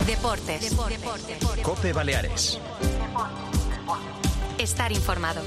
Deportes. COPE Baleares. Estar informado.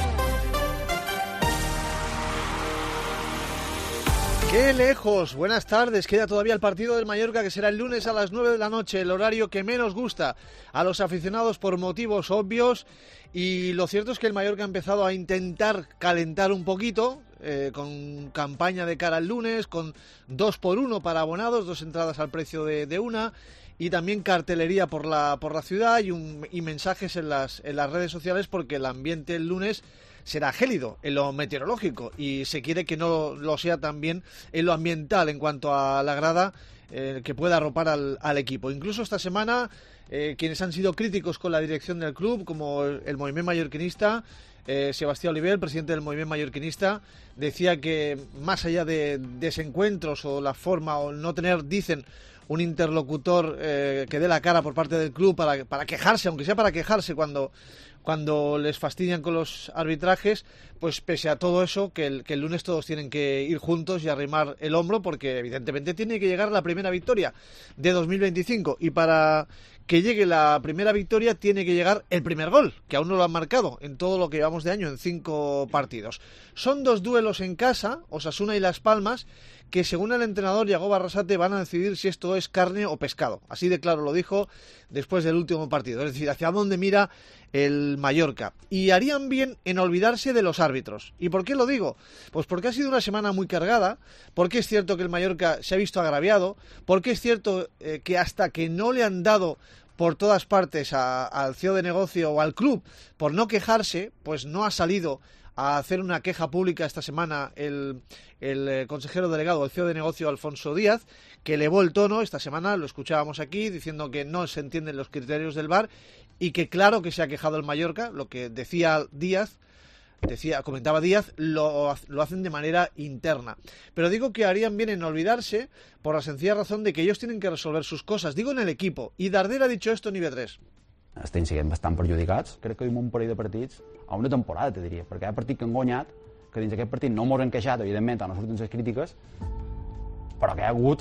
¡Qué lejos! Buenas tardes. Queda todavía el partido del Mallorca, que será el lunes a las 9 de la noche, el horario que menos gusta a los aficionados por motivos obvios. Y lo cierto es que el Mallorca ha empezado a intentar calentar un poquito, con campaña de cara al lunes, con 2x1 para abonados, 2 entradas al precio de una, y también cartelería por la ciudad y mensajes en las redes sociales, porque el ambiente el lunes será gélido en lo meteorológico y se quiere que no lo sea también en lo ambiental en cuanto a la grada, que pueda arropar al equipo. Incluso esta semana, quienes han sido críticos con la dirección del club, como el movimiento mallorquinista, Sebastián Oliver, el presidente del movimiento mallorquinista, decía que más allá de desencuentros o la forma o no tener, dicen, un interlocutor que dé la cara por parte del club para quejarse, aunque sea para quejarse cuando les fastidian con los arbitrajes, pues pese a todo eso, que el lunes todos tienen que ir juntos y arrimar el hombro, porque evidentemente tiene que llegar la primera victoria de 2025, y para que llegue la primera victoria tiene que llegar el primer gol, que aún no lo han marcado en todo lo que llevamos de año, en 5 partidos. Son 2 duelos en casa, Osasuna y Las Palmas, que según el entrenador Yagoba Arrasate van a decidir si esto es carne o pescado. Así de claro lo dijo después del último partido, es decir, hacia dónde mira el Mallorca. Y harían bien en olvidarse de los árbitros. ¿Y por qué lo digo? Pues porque ha sido una semana muy cargada, porque es cierto que el Mallorca se ha visto agraviado, porque es cierto que hasta que no le han dado por todas partes al CEO de negocio o al club por no quejarse, pues no ha salido a hacer una queja pública esta semana el consejero delegado, el CEO de negocio Alfonso Díaz, que elevó el tono esta semana, lo escuchábamos aquí, diciendo que no se entienden los criterios del VAR y que claro que se ha quejado el Mallorca. Lo que comentaba Díaz, lo hacen de manera interna. Pero digo que harían bien en olvidarse por la sencilla razón de que ellos tienen que resolver sus cosas, digo en el equipo, i Darder ha dicho esto en IB3. Estem sent bastant perjudicats. Crec que tenim un parell de partits a una temporada, te diria, perquè hi ha partit que han guanyat, que dins d'aquest partit no mos han queixat, evidentment, no surten les crítiques, però que hi ha hagut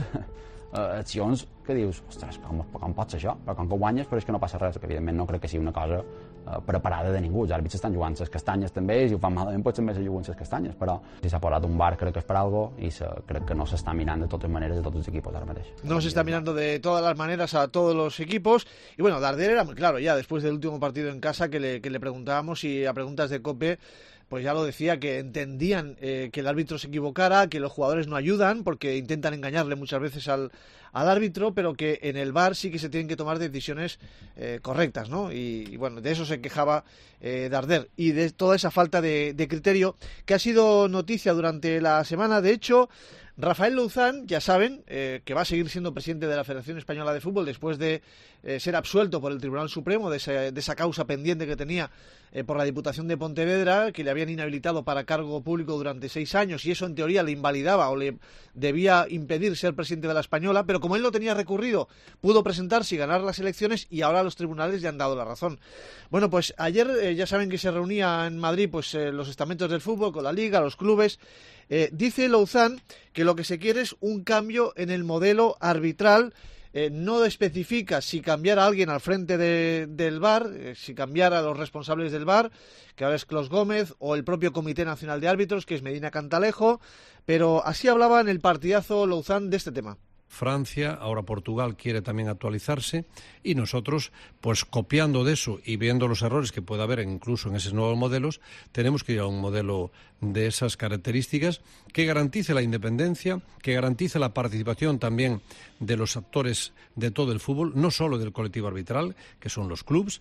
accions que dius, ostres, com pot ser això? Però com que guanyes, però és que no passa res, que evidentment no crec que sigui una cosa preparada de ningú. Els àrbits estan jugant les castanyes també, i si ho fan malament potser també se juguen les castanyes, però si s'ha posat un VAR crec que és per algo i crec que no s'està mirant de totes maneres de tots els equipos ara mateix. No se está mirando de todas las maneras a todos los equipos, y bueno, Darder era muy claro ya después del último partido en casa que le preguntábamos, y a preguntas de COPE pues ya lo decía, que entendían que el árbitro se equivocara, que los jugadores no ayudan porque intentan engañarle muchas veces al árbitro, pero que en el VAR sí que se tienen que tomar decisiones correctas, ¿no? Y bueno, de eso se quejaba Darder, y de toda esa falta de criterio que ha sido noticia durante la semana. De hecho, Rafael Louzán, ya saben, que va a seguir siendo presidente de la Federación Española de Fútbol después de ser absuelto por el Tribunal Supremo de esa causa pendiente que tenía por la Diputación de Pontevedra, que le habían inhabilitado para cargo público durante 6 años, y eso en teoría le invalidaba o le debía impedir ser presidente de la Española, pero como él no tenía recurrido, pudo presentarse y ganar las elecciones, y ahora los tribunales le han dado la razón. Bueno, pues ayer ya saben que se reunía en Madrid los estamentos del fútbol con la Liga, los clubes. Dice Louzán que lo que se quiere es un cambio en el modelo arbitral. No especifica si cambiar a alguien al frente del VAR, si cambiar a los responsables del VAR, que ahora es Clos Gómez, o el propio Comité Nacional de Árbitros, que es Medina Cantalejo, pero así hablaba en el partidazo Louzán de este tema. Francia, ahora Portugal quiere también actualizarse, y nosotros, pues copiando de eso y viendo los errores que puede haber incluso en esos nuevos modelos, tenemos que ir a un modelo de esas características que garantice la independencia, que garantice la participación también de los actores de todo el fútbol, no solo del colectivo arbitral, que son los clubs,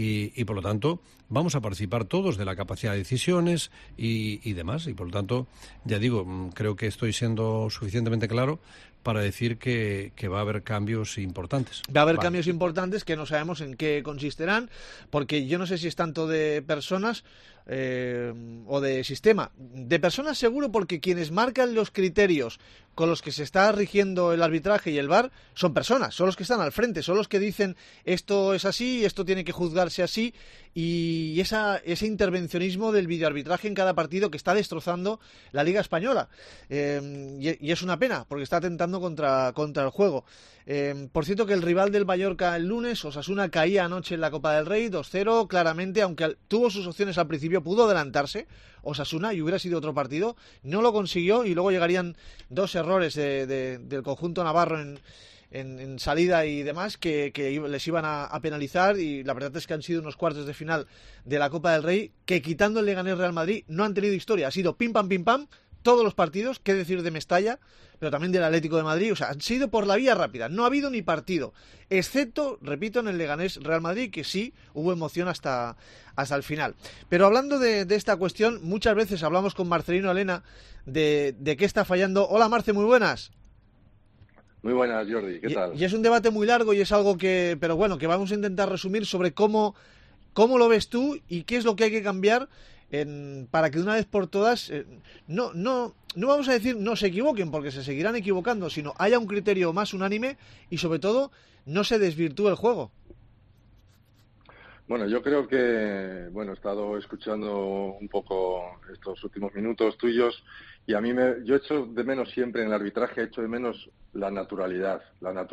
y por lo tanto vamos a participar todos de la capacidad de decisiones y demás, y por lo tanto, ya digo, creo que estoy siendo suficientemente claro para decir que va a haber cambios importantes. Va a haber cambios importantes que no sabemos en qué consistirán, porque yo no sé si es tanto de personas o de sistema. De personas seguro, porque quienes marcan los criterios con los que se está rigiendo el arbitraje y el VAR son personas, son los que están al frente, son los que dicen esto es así, esto tiene que juzgarse así, y ese intervencionismo del videoarbitraje en cada partido que está destrozando la Liga Española. Y es una pena, porque está atentando contra el juego. Por cierto, que el rival del Mallorca el lunes, Osasuna, caía anoche en la Copa del Rey, 2-0, claramente, aunque tuvo sus opciones al principio, pudo adelantarse Osasuna y hubiera sido otro partido, no lo consiguió, y luego llegarían dos errores del conjunto navarro en salida y demás que les iban a penalizar, y la verdad es que han sido unos cuartos de final de la Copa del Rey que, quitando el Leganés Real Madrid, no han tenido historia. Ha sido pim pam todos los partidos, qué decir de Mestalla, pero también del Atlético de Madrid. O sea, han sido por la vía rápida, no ha habido ni partido, excepto, repito, en el Leganés Real Madrid, que sí hubo emoción hasta el final. Pero hablando de esta cuestión, muchas veces hablamos con Marcelino Elena de qué está fallando. Hola Marce, muy buenas. Muy buenas, Jordi, ¿qué tal? Y es un debate muy largo y es algo que vamos a intentar resumir sobre cómo lo ves tú y qué es lo que hay que cambiar para que de una vez por todas no vamos a decir no se equivoquen, porque se seguirán equivocando, sino haya un criterio más unánime y sobre todo no se desvirtúe el juego. Bueno, yo creo que, he estado escuchando un poco estos últimos minutos tuyos, y a mí yo echo de menos siempre en el arbitraje, echo de menos la naturalidad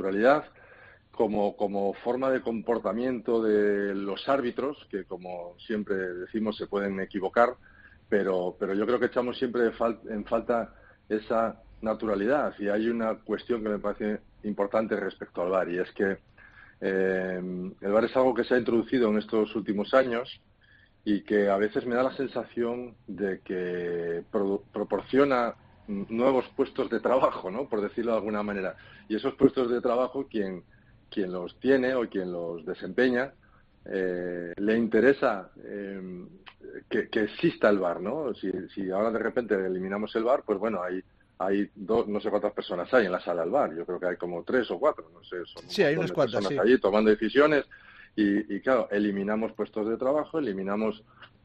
como forma de comportamiento de los árbitros, que como siempre decimos se pueden equivocar, pero yo creo que echamos siempre en falta esa naturalidad. Y hay una cuestión que me parece importante respecto al VAR, y es que el VAR es algo que se ha introducido en estos últimos años y que a veces me da la sensación de que proporciona nuevos puestos de trabajo, ¿no?, por decirlo de alguna manera. Y esos puestos de trabajo, quien los tiene o quien los desempeña, le interesa que exista el VAR, ¿no? Si ahora de repente eliminamos el VAR, pues bueno, hay dos, no sé cuántas personas hay en la sala del VAR. Yo creo que hay como 3 o 4, no sé. Sí, hay unas cuantas, personas sí, allí tomando decisiones y claro, eliminamos puestos de trabajo, eliminamos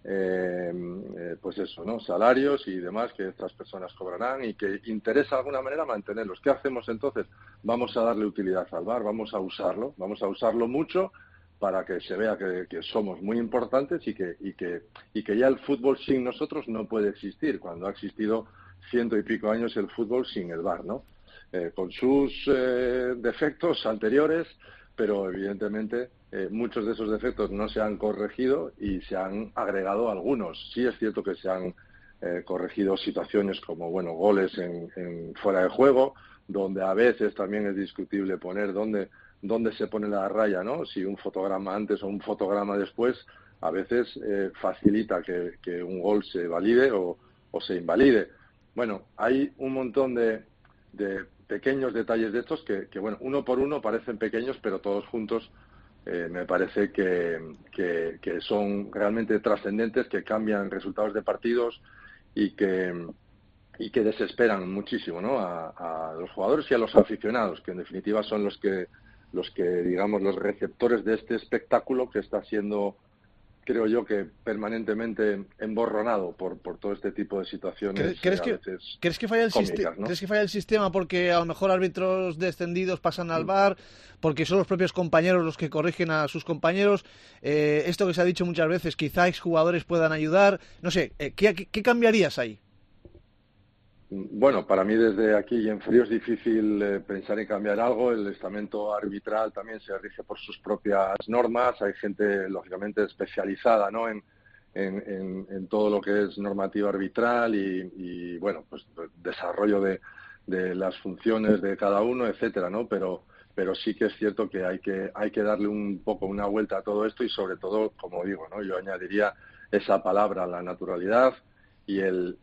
pues eso, ¿no?, salarios y demás que estas personas cobrarán y que interesa de alguna manera mantenerlos. ¿Qué hacemos entonces? Vamos a darle utilidad al VAR, vamos a usarlo mucho para que se vea que somos muy importantes y que ya el fútbol sin nosotros no puede existir, cuando ha existido 100 y pico años el fútbol sin el VAR, ¿no? Con sus defectos anteriores, pero evidentemente muchos de esos defectos no se han corregido y se han agregado algunos. Sí es cierto que se han corregido situaciones como, goles en fuera de juego, donde a veces también es discutible poner dónde se pone la raya, ¿no? Si un fotograma antes o un fotograma después, a veces facilita que un gol se valide o se invalide. Bueno, hay un montón de pequeños detalles de estos que uno por uno parecen pequeños, pero todos juntos me parece que son realmente trascendentes, que cambian resultados de partidos y que desesperan muchísimo, ¿no?, a los jugadores y a los aficionados, que en definitiva son los que digamos, los receptores de este espectáculo que está siendo, creo yo, que permanentemente emborronado por todo este tipo de situaciones. ¿Crees que falla el cómicas, ¿no? ¿Crees que falla el sistema porque a lo mejor árbitros descendidos pasan al VAR, porque son los propios compañeros los que corrigen a sus compañeros? Esto que se ha dicho muchas veces, quizá exjugadores puedan ayudar. No sé, ¿qué cambiarías ahí? Bueno, para mí desde aquí y en frío es difícil pensar en cambiar algo. El estamento arbitral también se rige por sus propias normas. Hay gente, lógicamente, especializada, ¿no?, en todo lo que es normativa arbitral y pues desarrollo de las funciones de cada uno, etcétera, ¿no? Pero sí que es cierto que hay que darle un poco una vuelta a todo esto y sobre todo, como digo, ¿no?, yo añadiría esa palabra, la naturalidad y el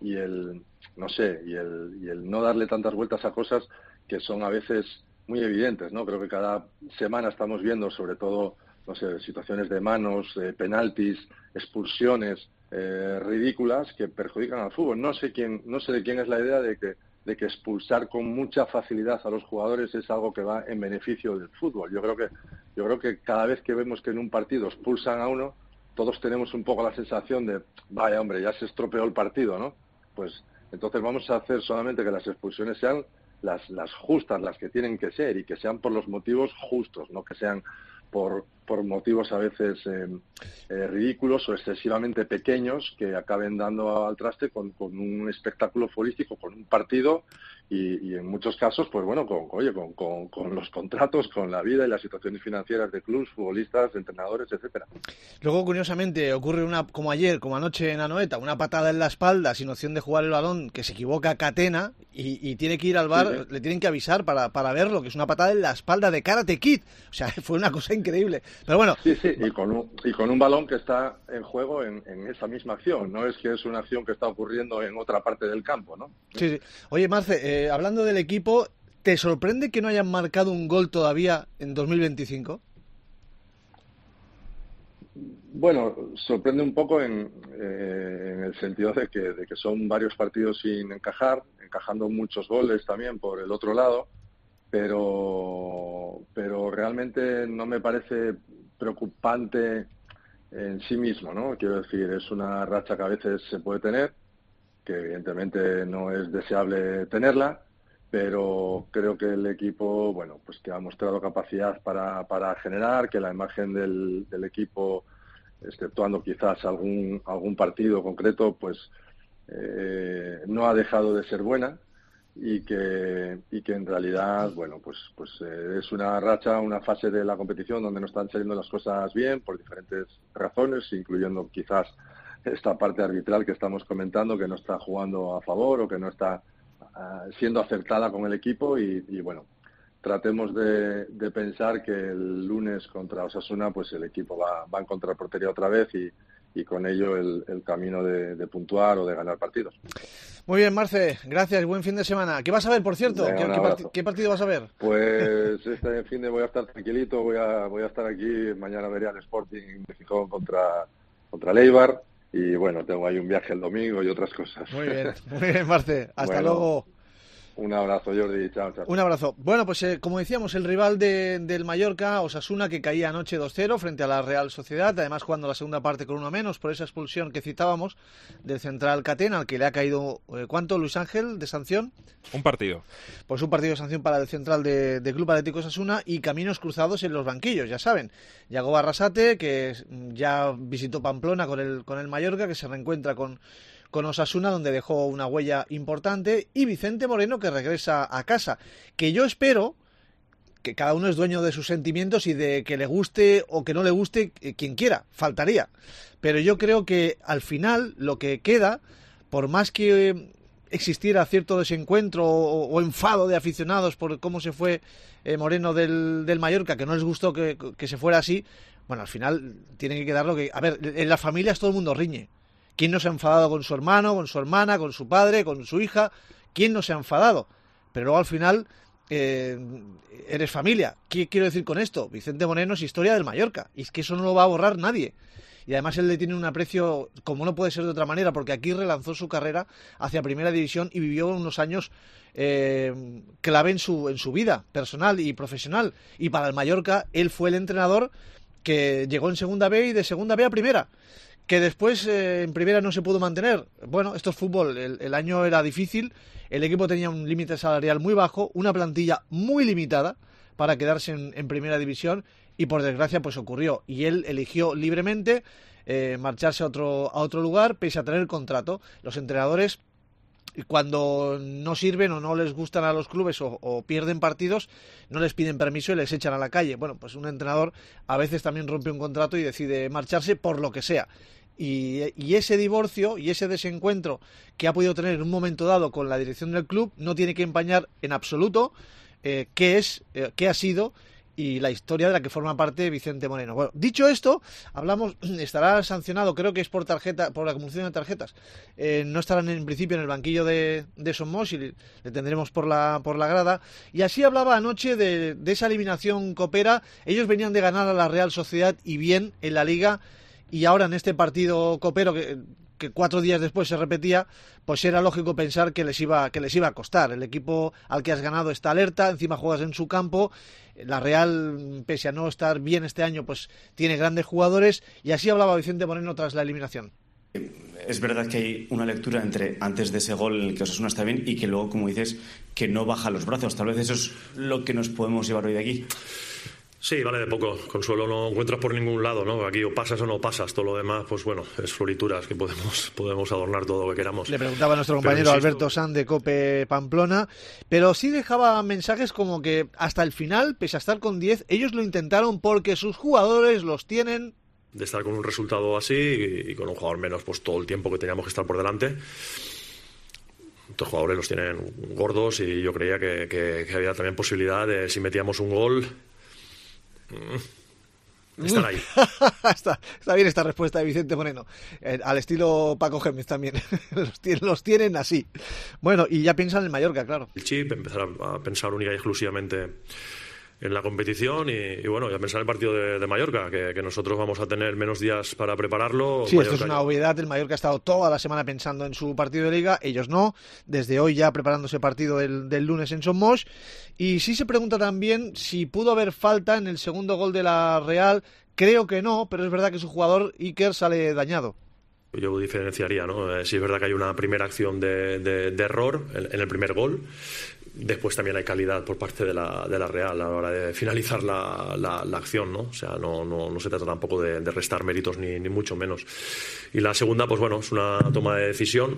no darle tantas vueltas a cosas que son a veces muy evidentes, ¿no? Creo que cada semana estamos viendo, sobre todo, situaciones de manos, penaltis, expulsiones ridículas que perjudican al fútbol. No sé de quién es la idea de que expulsar con mucha facilidad a los jugadores es algo que va en beneficio del fútbol. Yo creo que cada vez que vemos que en un partido expulsan a uno, todos tenemos un poco la sensación de, vaya hombre, ya se estropeó el partido, ¿no? Pues entonces vamos a hacer solamente que las expulsiones sean las justas, las que tienen que ser, y que sean por los motivos justos, no que sean por motivos a veces ridículos o excesivamente pequeños, que acaben dando al traste con un espectáculo futbolístico, con un partido y en muchos casos, pues bueno, con los contratos, con la vida y las situaciones financieras de clubes, futbolistas, entrenadores, etcétera. Luego, curiosamente, ocurre como ayer, como anoche en Anoeta, una patada en la espalda sin opción de jugar el balón, que se equivoca Catena y tiene que ir al VAR, sí. Le tienen que avisar para verlo, que es una patada en la espalda de Karate Kid. O sea, fue una cosa increíble. Pero bueno. Sí, y con un balón que está en juego en esa misma acción. No es que es una acción que está ocurriendo en otra parte del campo, ¿no? Sí. Oye, Marce, hablando del equipo, ¿te sorprende que no hayan marcado un gol todavía en 2025? Bueno, sorprende un poco en el sentido de que son varios partidos sin encajando muchos goles también por el otro lado, pero realmente no me parece preocupante en sí mismo, ¿no? Quiero decir, es una racha que a veces se puede tener, que evidentemente no es deseable tenerla, pero creo que el equipo, bueno, pues que ha mostrado capacidad para generar, que la imagen del equipo, exceptuando quizás algún partido concreto, pues no ha dejado de ser buena, y que en realidad, bueno, pues es una racha, una fase de la competición donde no están saliendo las cosas bien por diferentes razones, incluyendo quizás esta parte arbitral que estamos comentando, que no está jugando a favor o que no está siendo acertada con el equipo, y bueno, tratemos de pensar que el lunes contra Osasuna pues el equipo va a encontrar portería otra vez y con ello el camino de puntuar o de ganar partidos. Muy bien, Marce, gracias, buen fin de semana. ¿Qué vas a ver, por cierto? ¿Qué partido vas a ver? Pues este fin de voy a estar tranquilito, voy a estar aquí, mañana veré al Sporting de Gijón contra el Eibar, y bueno, tengo ahí un viaje el domingo y otras cosas. Muy bien, Marce, hasta luego. Un abrazo, Jordi. Chao. Un abrazo. Bueno, pues como decíamos, el rival del Mallorca, Osasuna, que caía anoche 2-0 frente a la Real Sociedad, además jugando la segunda parte con uno menos por esa expulsión que citábamos del central Catena, al que le ha caído, ¿cuánto, Luis Ángel, de sanción? Un partido. Pues un partido de sanción para el central de Club Atlético Osasuna, y caminos cruzados en los banquillos, ya saben. Yago Arrasate, que ya visitó Pamplona con el Mallorca, que se reencuentra con Osasuna, donde dejó una huella importante, y Vicente Moreno, que regresa a casa, que yo espero que cada uno es dueño de sus sentimientos y de que le guste o que no le guste quien quiera, faltaría, pero yo creo que al final lo que queda, por más que existiera cierto desencuentro o enfado de aficionados por cómo se fue Moreno del Mallorca, que no les gustó que se fuera así, bueno, al final tiene que quedar lo que... A ver, en las familias todo el mundo riñe. ¿Quién no se ha enfadado con su hermano, con su hermana, con su padre, con su hija? ¿Quién no se ha enfadado? Pero luego al final eres familia. ¿Qué quiero decir con esto? Vicente Moreno es historia del Mallorca, y es que eso no lo va a borrar nadie. Y además él le tiene un aprecio, como no puede ser de otra manera, porque aquí relanzó su carrera hacia Primera División y vivió unos años clave en su vida personal y profesional. Y para el Mallorca, él fue el entrenador que llegó en Segunda B y de Segunda B a Primera. Que después en Primera no se pudo mantener. Bueno, esto es fútbol, el año era difícil, el equipo tenía un límite salarial muy bajo, una plantilla muy limitada para quedarse en Primera División, y por desgracia pues ocurrió. Y él eligió libremente marcharse a otro lugar, pese a tener contrato. Los entrenadores, cuando no sirven o no les gustan a los clubes o pierden partidos, no les piden permiso y les echan a la calle. Bueno, pues un entrenador a veces también rompe un contrato y decide marcharse por lo que sea. Y ese divorcio y ese desencuentro que ha podido tener en un momento dado con la dirección del club no tiene que empañar en absoluto qué ha sido y la historia de la que forma parte Vicente Moreno. Bueno, dicho esto, estará sancionado, creo que es por la acumulación de tarjetas. No estarán en principio en el banquillo de Somos, y le tendremos por la grada. Y así hablaba anoche de esa eliminación copera. Ellos venían de ganar a la Real Sociedad y bien en la Liga, y ahora en este partido copero que 4 días después se repetía, pues era lógico pensar que les iba a costar. El equipo al que has ganado está alerta, encima juegas en su campo. La Real, pese a no estar bien este año, pues tiene grandes jugadores, y así hablaba Vicente Moreno tras la eliminación. Es verdad que hay una lectura entre antes de ese gol en el que Osasuna está bien y que luego, como dices, que no baja los brazos. Tal vez eso es lo que nos podemos llevar hoy de aquí. Sí, vale de poco. Consuelo no encuentras por ningún lado, ¿no? Aquí o pasas o no pasas. Todo lo demás, pues bueno, es florituras que podemos adornar todo lo que queramos. Le preguntaba a nuestro compañero Alberto Sanz de COPE Pamplona, pero sí dejaba mensajes como que hasta el final, pese a estar con 10, ellos lo intentaron porque sus jugadores los tienen... De estar con un resultado así y con un jugador menos, pues todo el tiempo que teníamos que estar por delante. Estos jugadores los tienen gordos y yo creía que había también posibilidad de, si metíamos un gol, están ahí. Está bien esta respuesta de Vicente Moreno. Al estilo Paco Gémez también. los tienen así. Bueno, y ya piensan en Mallorca, claro. El chip, empezar a pensar única y exclusivamente en la competición y bueno, ya pensar en el partido de Mallorca, que nosotros vamos a tener menos días para prepararlo. Sí, esto es una obviedad. El Mallorca ha estado toda la semana pensando en su partido de Liga, ellos no. Desde hoy ya preparándose el partido del lunes en Son Moix. Y sí se pregunta también si pudo haber falta en el segundo gol de la Real. Creo que no, pero es verdad que su jugador Iker sale dañado. Yo diferenciaría, ¿no? Sí es verdad que hay una primera acción de error en el primer gol. Después también hay calidad por parte de la Real a la hora de finalizar la acción, ¿no? O sea, no se trata tampoco de restar méritos ni mucho menos. Y la segunda, pues bueno, es una toma de decisión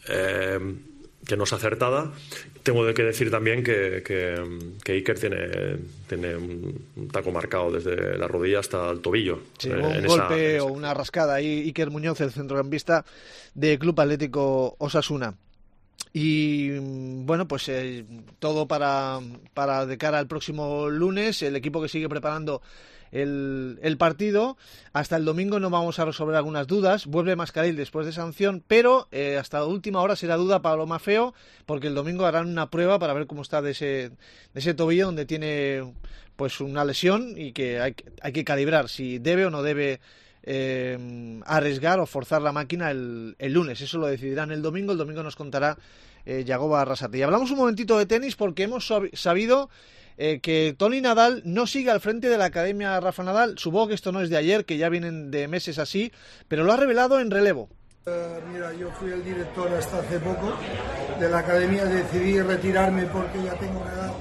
que no es acertada. Tengo que decir también que Iker tiene un taco marcado desde la rodilla hasta el tobillo. Sí, un golpe o una rascada ahí. Iker Muñoz, el centrocampista de Club Atlético Osasuna. Y bueno, pues todo para de cara al próximo lunes, el equipo que sigue preparando el partido. Hasta el domingo no vamos a resolver algunas dudas. Vuelve Mascarell después de sanción, pero hasta la última hora será duda Pablo Maffeo, porque el domingo harán una prueba para ver cómo está de ese tobillo donde tiene pues una lesión y que hay que calibrar si debe o no debe arriesgar o forzar la máquina el lunes. Eso lo decidirán el domingo. El domingo nos contará Yagoba Arrasate. Y hablamos un momentito de tenis porque hemos sabido que Toni Nadal no sigue al frente de la Academia Rafa Nadal. Supongo que esto no es de ayer, que ya vienen de meses así, pero lo ha revelado en relevo. Mira, yo fui el director hasta hace poco de la Academia, decidí retirarme porque ya tengo una edad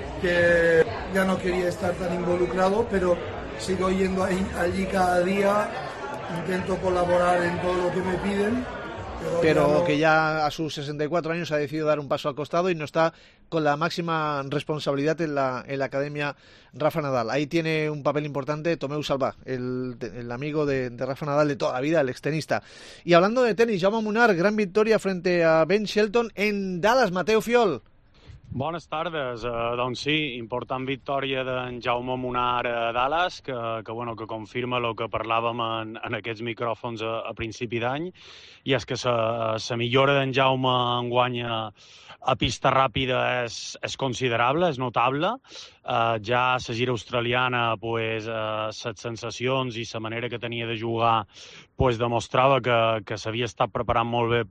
que ya no quería estar tan involucrado, pero sigo yendo allí cada día, intento colaborar en todo lo que me piden. Pero que ya a sus 64 años ha decidido dar un paso al costado y no está con la máxima responsabilidad en la Academia Rafa Nadal. Ahí tiene un papel importante Tomeu Salvà, el amigo de Rafa Nadal de toda la vida, el extenista. Y hablando de tenis, Jaume Munar, gran victoria frente a Ben Shelton en Dallas. Mateu Fiol. Bones tardes. Doncs sí, important victòria d'en Jaume Munar a Dallas, que confirma el que parlàvem en aquests micròfons a principi d'any, i és que la millora d'en Jaume enguany a pista ràpida és considerable, és notable. Ja a la gira australiana les sensacions i la manera que tenia de jugar demostrava que s'havia estat preparant molt bé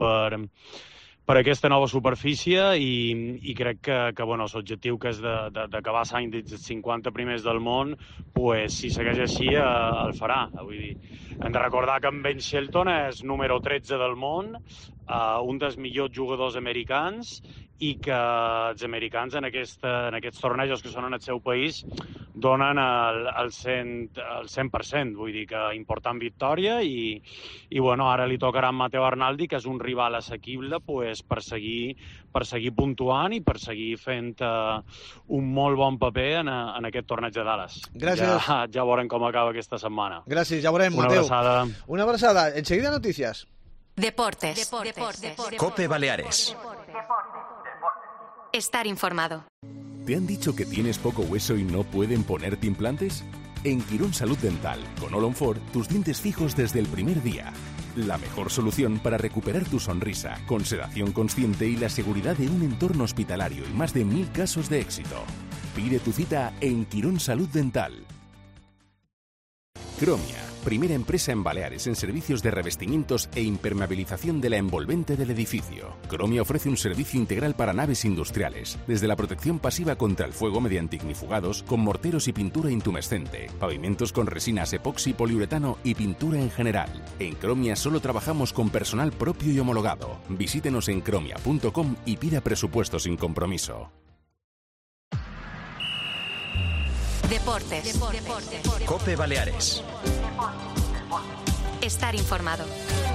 per aquesta nova superfície i crec que l'objectiu que és d'acabar l'any dels 50 primers del món, si segueix així el farà. Vull dir, hem de recordar que en Ben Shelton és número 13 del món, un dels millors jugadors americans, i que els americans en aquests tornejos que són en el seu país donen el 100%, vull dir que important victòria i ara li tocarà a Matteo Arnaldi, que és un rival assequible per seguir puntuant i per seguir fent un molt bon paper en aquest torneig de Dallas. Gràcies. Ja veurem com acaba aquesta setmana. Gràcies, ja veurem, Mateu. Una abraçada. Enseguida noticias. Deportes. COPE Baleares. Estar informado. ¿Te han dicho que tienes poco hueso y no pueden ponerte implantes? En Quirón Salud Dental, con All on 4, tus dientes fijos desde el primer día. La mejor solución para recuperar tu sonrisa, con sedación consciente y la seguridad de un entorno hospitalario y más de 1000 casos de éxito. Pide tu cita en Quirón Salud Dental. Cromia, primera empresa en Baleares en servicios de revestimientos e impermeabilización de la envolvente del edificio. Cromia ofrece un servicio integral para naves industriales, desde la protección pasiva contra el fuego mediante ignifugados, con morteros y pintura intumescente, pavimentos con resinas epoxi, poliuretano y pintura en general. En Cromia solo trabajamos con personal propio y homologado. Visítenos en cromia.com y pida presupuesto sin compromiso. Deportes. COPE Baleares. Estar informado.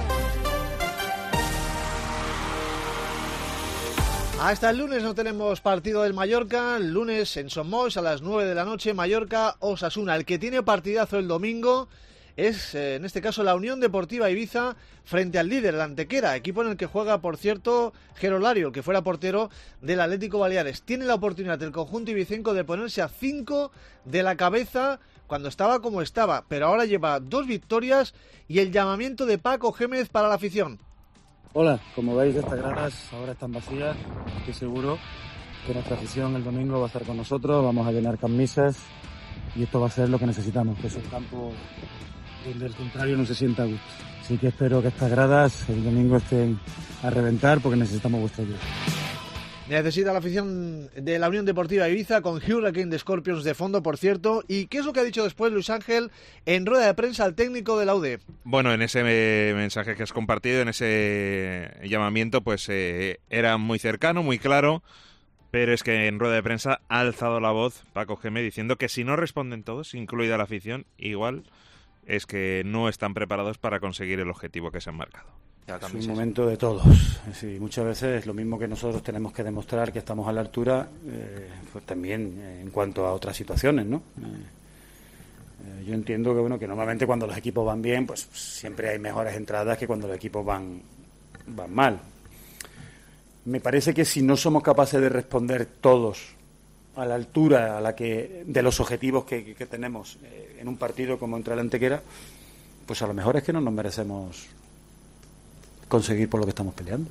Hasta el lunes no tenemos partido del Mallorca. El lunes en Somos a las 9 de la noche, Mallorca-Osasuna. El que tiene partidazo el domingo es, en este caso, la Unión Deportiva Ibiza frente al líder, el Antequera, equipo en el que juega, por cierto, Jero Lario, el que fuera portero del Atlético Baleares. Tiene la oportunidad el conjunto ibicenco de ponerse a 5 de la cabeza cuando estaba como estaba, pero ahora lleva 2 victorias y el llamamiento de Paco Gémez para la afición. Hola, como veis estas gradas ahora están vacías, estoy seguro que nuestra afición el domingo va a estar con nosotros, vamos a llenar camisas y esto va a ser lo que necesitamos, que es un campo donde el contrario no se sienta a gusto. Así que espero que estas gradas el domingo estén a reventar porque necesitamos vuestra ayuda. Necesita la afición de la Unión Deportiva Ibiza con Hurricane de Scorpions de fondo, por cierto. ¿Y qué es lo que ha dicho después Luis Ángel en rueda de prensa al técnico de la UD? Bueno, en ese mensaje que has compartido, en ese llamamiento, pues era muy cercano, muy claro, pero es que en rueda de prensa ha alzado la voz Paco Gémez diciendo que si no responden todos, incluida la afición, igual es que no están preparados para conseguir el objetivo que se han marcado. Es un momento de todos. Sí, muchas veces lo mismo que nosotros tenemos que demostrar que estamos a la altura, pues también en cuanto a otras situaciones, ¿no? Yo entiendo que bueno que normalmente cuando los equipos van bien, pues siempre hay mejores entradas que cuando los equipos van mal. Me parece que si no somos capaces de responder todos a la altura a la que de los objetivos que tenemos en un partido como contra el Antequera, pues a lo mejor es que no nos merecemos conseguir por lo que estamos peleando.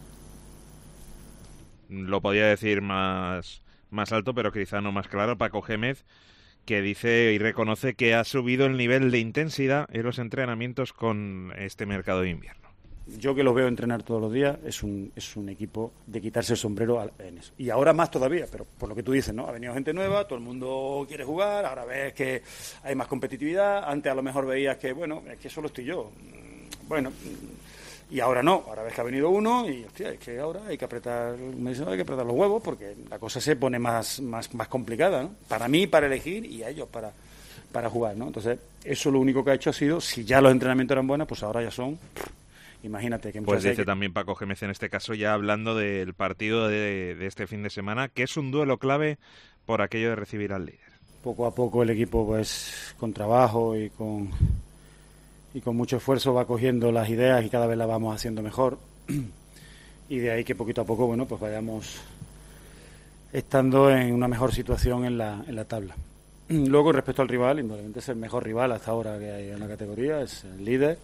Lo podía decir más alto, pero quizá no más claro, Paco Gémez, que dice y reconoce que ha subido el nivel de intensidad en los entrenamientos con este mercado de invierno. Yo que los veo entrenar todos los días, es un equipo de quitarse el sombrero en eso. Y ahora más todavía, pero por lo que tú dices, ¿no? Ha venido gente nueva, todo el mundo quiere jugar, ahora ves que hay más competitividad, antes a lo mejor veías que, bueno, es que solo estoy yo. Bueno, y ahora no, ahora ves que ha venido uno y, hostia, es que ahora hay que apretar los huevos porque la cosa se pone más complicada, ¿no? Para mí, para elegir, y a ellos para jugar, ¿no? Entonces, eso lo único que ha hecho ha sido, si ya los entrenamientos eran buenos, pues ahora ya son... Imagínate que... Pues dice también Paco Gémez en este caso, ya hablando del partido de este fin de semana, que es un duelo clave por aquello de recibir al líder. Poco a poco el equipo, pues, con trabajo y con mucho esfuerzo va cogiendo las ideas y cada vez las vamos haciendo mejor. Y de ahí que poquito a poco, bueno, pues vayamos estando en una mejor situación en la tabla. Luego, respecto al rival, indudablemente es el mejor rival hasta ahora que hay en la categoría, es el líder.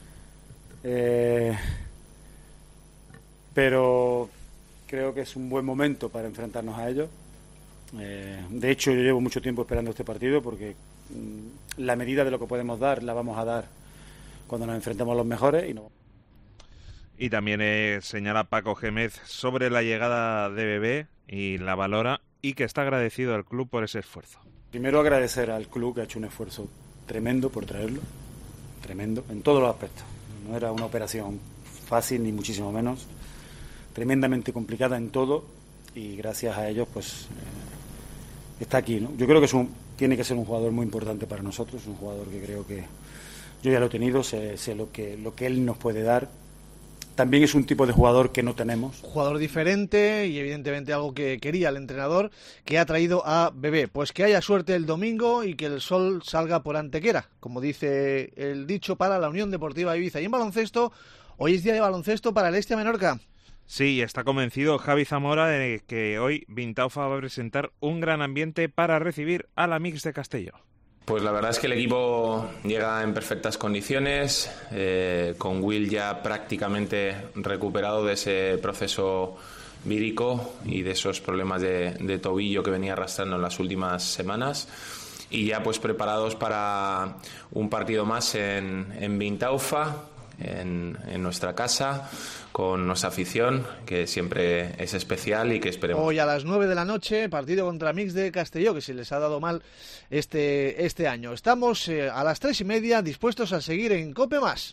Pero creo que es un buen momento para enfrentarnos a ellos. De hecho, yo llevo mucho tiempo esperando este partido porque la medida de lo que podemos dar la vamos a dar cuando nos enfrentemos a los mejores. Y también señala Paco Gémez sobre la llegada de Bebé y la valora y que está agradecido al club por ese esfuerzo. Primero agradecer al club que ha hecho un esfuerzo tremendo por traerlo, tremendo, en todos los aspectos. No era una operación fácil, ni muchísimo menos, tremendamente complicada en todo, y gracias a ellos pues está aquí, ¿no? Yo creo que tiene que ser un jugador muy importante para nosotros, un jugador que creo que yo ya lo he tenido, sé lo que él nos puede dar. También es un tipo de jugador que no tenemos. Jugador diferente y evidentemente algo que quería el entrenador, que ha traído a Bebé. Pues que haya suerte el domingo y que el sol salga por Antequera, como dice el dicho para la Unión Deportiva Ibiza. Y en baloncesto, hoy es día de baloncesto para el Hestia Menorca. Sí, está convencido Javi Zamora de que hoy Vintaufa va a presentar un gran ambiente para recibir a la Mix de Castelló. Pues la verdad es que el equipo llega en perfectas condiciones, con Will ya prácticamente recuperado de ese proceso vírico y de esos problemas de tobillo que venía arrastrando en las últimas semanas. y ya pues preparados para un partido más en Vintaufa, en nuestra casa, con nuestra afición, que siempre es especial y que esperemos. Hoy a las 9 de la noche, partido contra Mix de Castelló, que se les ha dado mal este año. Estamos a las 3:30 dispuestos a seguir en COPE Más.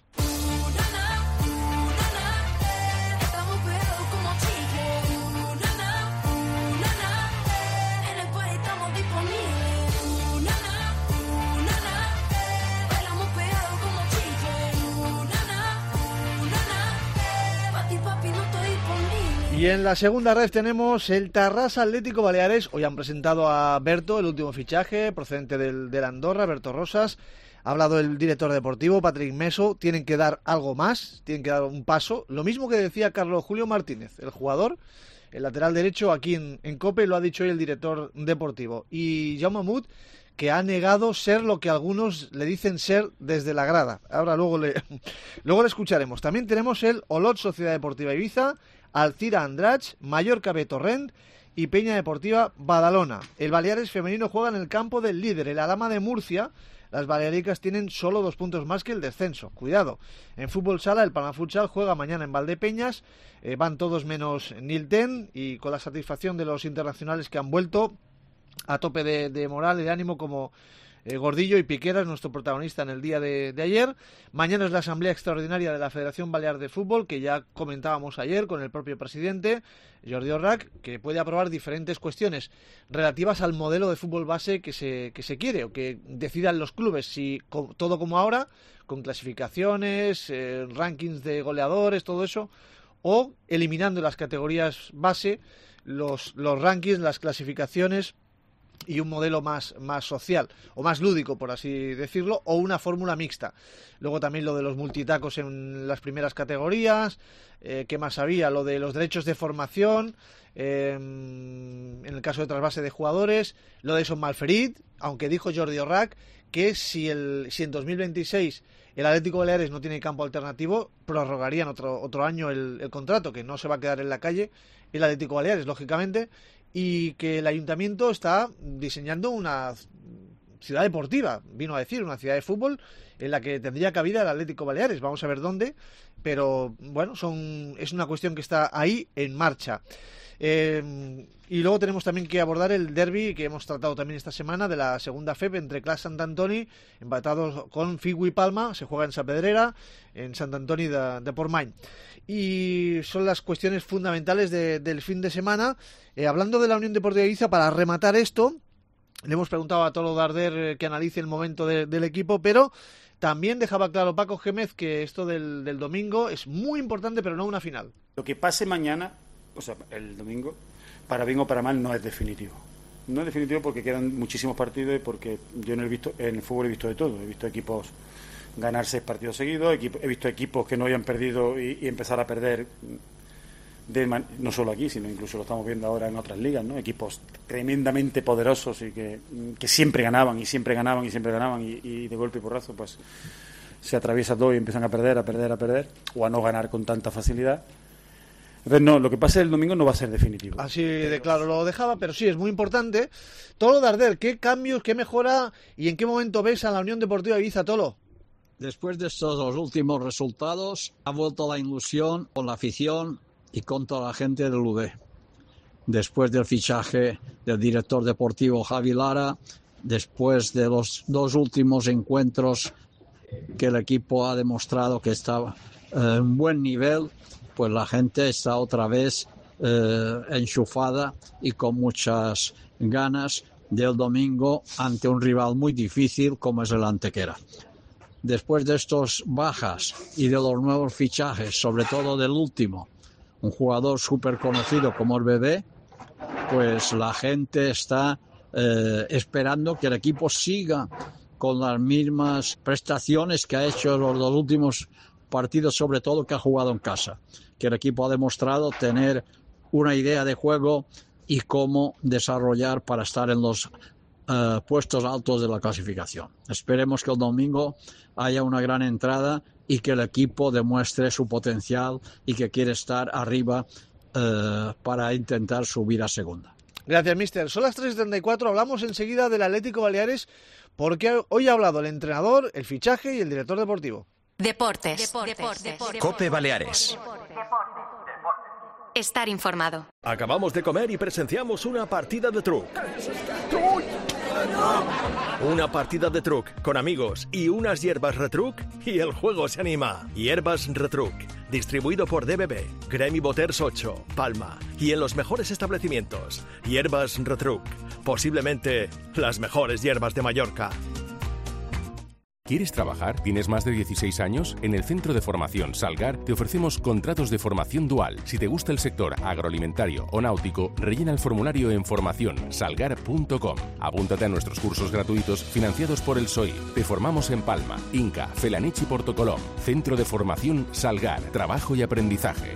Y en la segunda red tenemos el Tarrasa Atlético Baleares. Hoy han presentado a Berto, el último fichaje procedente del Andorra, Berto Rosas. Ha hablado el director deportivo, Patrick Meso. Tienen que dar algo más, tienen que dar un paso. Lo mismo que decía Carlos Julio Martínez, el jugador, el lateral derecho aquí en COPE, lo ha dicho hoy el director deportivo. Y Jaume Mut, que ha negado ser lo que algunos le dicen ser desde la grada. Ahora luego le escucharemos. También tenemos el Olot Sociedad Deportiva Ibiza, Alcira Andratx, Mallorca B Torrent y Peña Deportiva Badalona. El Baleares femenino juega en el campo del líder, el Alhama de Murcia. Las balearicas tienen solo 2 puntos más que el descenso. Cuidado. En fútbol sala, el Palma Futsal juega mañana en Valdepeñas. Van todos menos Nilten, y con la satisfacción de los internacionales que han vuelto a tope de moral y de ánimo, como Gordillo y Piqueras, nuestro protagonista en el día de ayer. Mañana es la asamblea extraordinaria de la Federación Balear de Fútbol, que ya comentábamos ayer con el propio presidente, Jordi Orrac, que puede aprobar diferentes cuestiones relativas al modelo de fútbol base que se quiere, o que decidan los clubes, si todo como ahora, con clasificaciones, rankings de goleadores, todo eso, o eliminando las categorías base, los rankings, las clasificaciones, y un modelo más social o más lúdico, por así decirlo, o una fórmula mixta. Luego también lo de los multitacos en las primeras categorías. ¿Qué más había? Lo de los derechos de formación, en el caso de trasvase de jugadores, lo de Son Malferit, aunque dijo Jordi Orrac que si en 2026 el Atlético Baleares no tiene campo alternativo, prorrogarían otro año el contrato, que no se va a quedar en la calle el Atlético Baleares, lógicamente, y que el ayuntamiento está diseñando una ciudad deportiva, vino a decir, una ciudad de fútbol en la que tendría cabida el Atlético Baleares. Vamos a ver dónde, pero bueno, es una cuestión que está ahí en marcha. Y luego tenemos también que abordar el derbi que hemos tratado también esta semana de la segunda FEP entre Clas Sant Antoni, empatados con Figu y Palma. Se juega en Sapedrera, en Sant Antoni de Portmany. Y son las cuestiones fundamentales del fin de semana. Hablando de la Unión Deportiva Ibiza, para rematar esto, le hemos preguntado a Tolo Darder que analice el momento del equipo, pero también dejaba claro Paco Gémez que esto del domingo es muy importante, pero no una final. Lo que pase mañana, o sea, el domingo, para bien o para mal, no es definitivo. No es definitivo porque quedan muchísimos partidos y porque yo en el fútbol he visto de todo. He visto equipos ganar 6 partidos seguidos, he visto equipos que no hayan perdido y empezar a perder, no solo aquí, sino incluso lo estamos viendo ahora en otras ligas, ¿no? Equipos tremendamente poderosos y que siempre ganaban y siempre ganaban y siempre ganaban y de golpe y porrazo pues se atraviesa todo y empiezan a perder o a no ganar con tanta facilidad. Entonces, no, lo que pase el domingo no va a ser definitivo. Así de claro lo dejaba, pero sí, es muy importante. Tolo Darder, ¿qué cambios, qué mejora y en qué momento ves a la Unión Deportiva Ibiza, Tolo? Después de estos 2 últimos resultados, ha vuelto la ilusión con la afición y con toda la gente del UD. Después del fichaje del director deportivo Javi Lara, después de los 2 últimos encuentros que el equipo ha demostrado que está en buen nivel, pues la gente está otra vez enchufada y con muchas ganas del domingo ante un rival muy difícil como es el Antequera. Después de estos bajas y de los nuevos fichajes, sobre todo del último, un jugador súper conocido como el Bebé, pues la gente está esperando que el equipo siga con las mismas prestaciones que ha hecho los 2 últimos partidos, sobre todo que ha jugado en casa, que el equipo ha demostrado tener una idea de juego y cómo desarrollar para estar en los puestos altos de la clasificación. Esperemos que el domingo haya una gran entrada y que el equipo demuestre su potencial y que quiere estar arriba para intentar subir a segunda. Gracias, mister. Son las 3:34, hablamos enseguida del Atlético Baleares porque hoy ha hablado el entrenador, el fichaje y el director deportivo. Deportes. COPE Baleares. Estar informado. Acabamos de comer y presenciamos una partida de truc. Una partida de truc con amigos y unas hierbas Retruc y el juego se anima. Hierbas Retruc, distribuido por DBB, Gremi Boters 8, Palma y en los mejores establecimientos. Hierbas Retruc, posiblemente las mejores hierbas de Mallorca. ¿Quieres trabajar? ¿Tienes más de 16 años? En el Centro de Formación Salgar te ofrecemos contratos de formación dual. Si te gusta el sector agroalimentario o náutico, rellena el formulario en formacionsalgar.com. Apúntate a nuestros cursos gratuitos financiados por el SOI. Te formamos en Palma, Inca, Felanich y Portocolom. Centro de Formación Salgar. Trabajo y aprendizaje.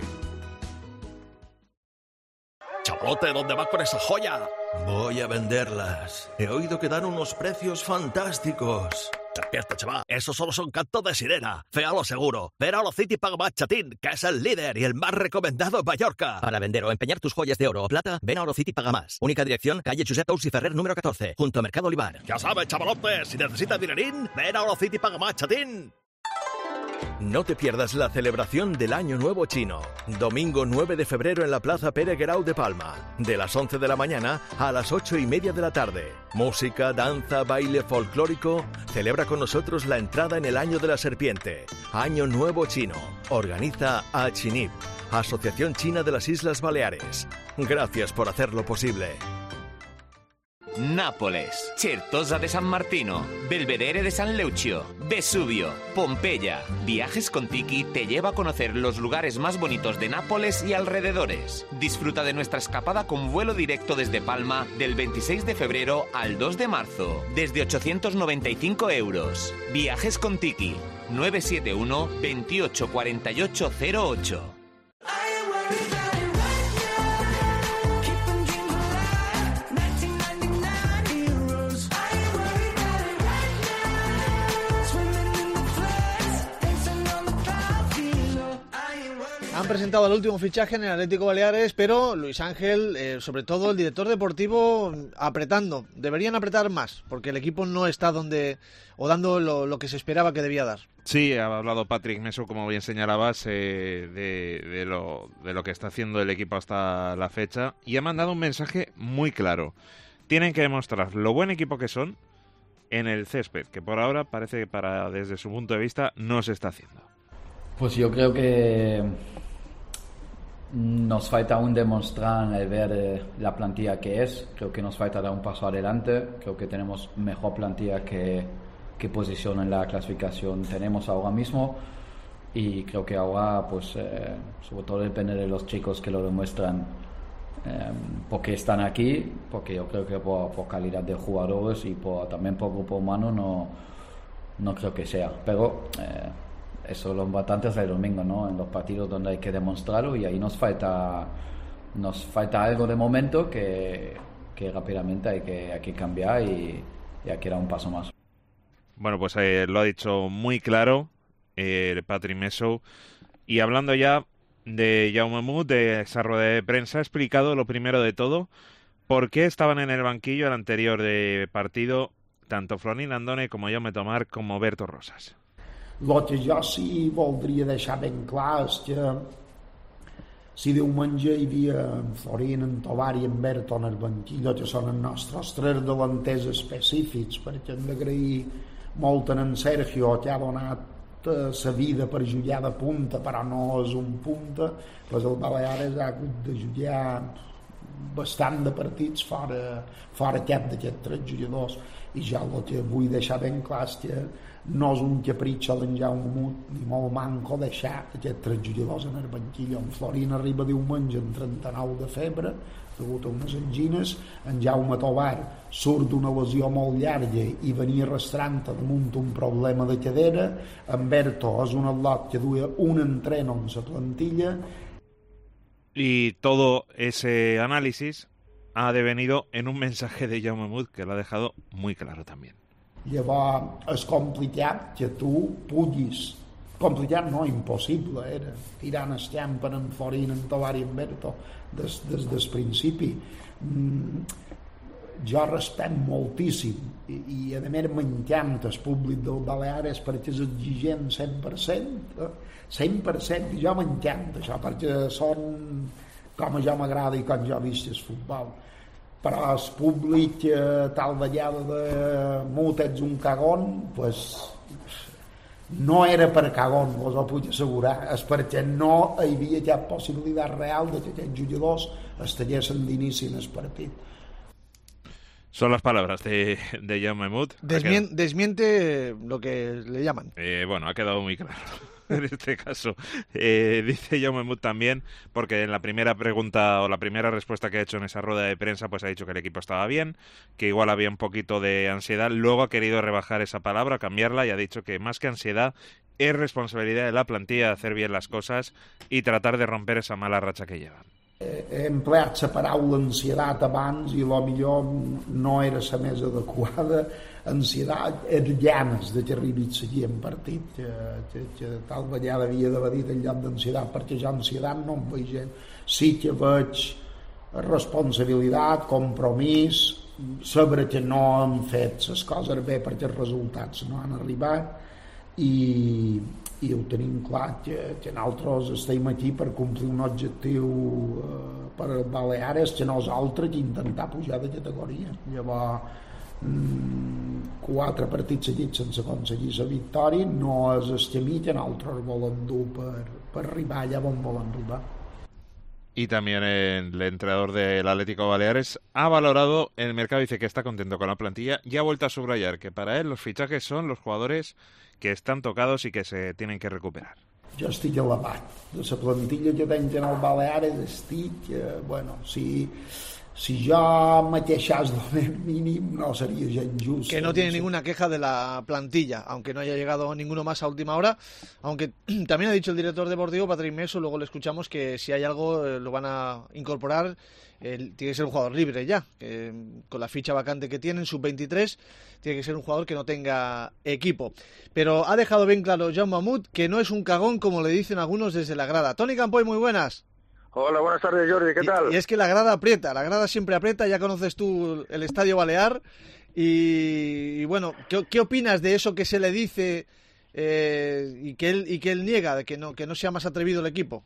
Chavalote, ¿dónde vas con esa joya? Voy a venderlas. He oído que dan unos precios fantásticos. Despierta, chaval. Esos solo son cantos de sirena. Féalo seguro. Ven a Orocity Paga Más Chatín, que es el líder y el más recomendado en Mallorca. Para vender o empeñar tus joyas de oro o plata, ven a Orocity Paga Más. Única dirección, calle Josep Tous y Ferrer, número 14, junto a Mercado Olivar. Ya sabes, chavalote, si necesitas dinerín, ven a Orocity Paga Más Chatín. No te pierdas la celebración del Año Nuevo Chino. Domingo 9 de febrero en la Plaza Pere Guerau de Palma. De las 11 de la mañana a las 8:30 de la tarde. Música, danza, baile folclórico. Celebra con nosotros la entrada en el Año de la Serpiente. Año Nuevo Chino. Organiza ACHINIP, Asociación China de las Islas Baleares. Gracias por hacerlo posible. Nápoles, Certosa de San Martino, Belvedere de San Leucio, Vesubio, Pompeya. Viajes con Tiki te lleva a conocer los lugares más bonitos de Nápoles y alrededores. Disfruta de nuestra escapada con vuelo directo desde Palma del 26 de febrero al 2 de marzo, desde 895 €. Viajes con Tiki, 971 28 48 08. Han presentado el último fichaje en el Atlético Baleares, pero Luis Ángel, sobre todo el director deportivo, apretando. Deberían apretar más, porque el equipo no está donde o dando lo que se esperaba que debía dar. Sí, ha hablado Patrick Meso, como bien señalabas, de lo que está haciendo el equipo hasta la fecha, y ha mandado un mensaje muy claro. Tienen que demostrar lo buen equipo que son en el césped, que por ahora parece que desde su punto de vista no se está haciendo. Pues yo creo que nos falta aún demostrar el ver la plantilla que es. Creo que nos falta dar un paso adelante. Creo que tenemos mejor plantilla que posición en la clasificación tenemos ahora mismo, y creo que ahora pues sobre todo depende de los chicos que lo demuestran, porque están aquí, porque yo creo que por calidad de jugadores y también por grupo humano no creo que sea, pero eso lo importante es el domingo, ¿no? En los partidos donde hay que demostrarlo, y ahí nos falta algo de momento que rápidamente hay que cambiar y hay que dar un paso más. Bueno, pues lo ha dicho muy claro Patrick Meso. Y hablando ya de Jaume Mut, de esa rueda de prensa, ha explicado lo primero de todo, por qué estaban en el banquillo el anterior de partido tanto Florin Andone como Jaume Tomar como Berto Rosas. El que jo sí voldria deixar ben clar és que si diumenge hi havia en Florin, en Tovar i en Berto en el banquillo, que són els nostres tres delanters específics, perquè hem d'agrair molt en Sergio, que ha donat sa vida per jugar de punta, però no és un punta, pues el Baleares ha hagut de jugar bastant de partits fora cap d'aquests tres jugadors, i jo el que vull deixar ben clar és que no és un capritxo d'en Jaume Mut ni molt manco deixar aquests tres jugadors en el banquillo. En Florin arriba diumenge amb 39 de febre degut a unes angines, en Jaume Tovar surt d'una lesió molt llarga i venia arrastrant damunt un problema de cadera, en Berto és un atleta que duia un entreno en la plantilla. Y todo ese análisis ha devenido en un mensaje de Jaume Mut que lo ha dejado muy claro también. Llavors és complicat que tu puguis complicat no, impossible, era tirant el camp en Florin, en Tovar i en Berto des del principi. Jo respecto moltíssim i a més m'encanta el públic del Baleares perquè és exigent 100%, 100%, i jo m'encanta això perquè són com a jo m'agrada i com jo he vist el futbol. Però el públic tal vegada de Mut ets un cagón, pues no era per cagón, us ho puc assegurar, és perquè no hi havia cap possibilitat real de que aquests jugadors estiguessin d'inici en el partit. Son las palabras de Jaume Mut. Desmiente lo que le llaman. Bueno, ha quedado muy claro en este caso. Dice Jaume Mut también, porque en la primera pregunta o la primera respuesta que ha hecho en esa rueda de prensa, pues ha dicho que el equipo estaba bien, que igual había un poquito de ansiedad. Luego ha querido rebajar esa palabra, cambiarla, y ha dicho que más que ansiedad es responsabilidad de la plantilla de hacer bien las cosas y tratar de romper esa mala racha que llevan. He empleat la paraula ansietat abans i millor no era la més adequada. Ansietat és ganes de que arribi el següent partit, que tal vegada havia d'haver dit en lloc d'ansietat, perquè jo ansietat no em veig gent. Sí que veig responsabilitat, compromís, saber que no hem fet les coses bé perquè els resultats no han arribat, i ho tenim clar que nosaltres estem aquí per complir un objectiu per Baleares que nosaltres que intentar pujar de categoria. Llavors 4 partits seguits sense aconseguir la victòria no és el camí que nosaltres volem dur per arribar allà on volem arribar. Y también el entrenador del Atlético Baleares ha valorado el mercado, dice que está contento con la plantilla y ha vuelto a subrayar que para él los fichajes son los jugadores que están tocados y que se tienen que recuperar. Jo estic elevat de la plantilla que tenc en el Baleares, estic, bueno, si jo mateixàs del més mínim no seria gens just. Que no tiene ninguna queja de la plantilla, aunque no haya llegado ninguno más a última hora, aunque también ha dicho el director deportivo, Patrick Meso, luego le escuchamos que si hay algo lo van a incorporar, tiene que ser un jugador libre ya, con la ficha vacante que tienen, sub-23, tiene que ser un jugador que no tenga equipo. Pero ha dejado bien claro Jaume Mut que no es un cagón como le dicen algunos desde la grada. Toni Campoy, muy buenas. Hola, buenas tardes, Jordi, ¿qué tal? Y es que la grada aprieta, la grada siempre aprieta, ya conoces tú el Estadio Balear, y bueno, ¿qué opinas de eso que se le dice y que él niega, de que no sea más atrevido el equipo?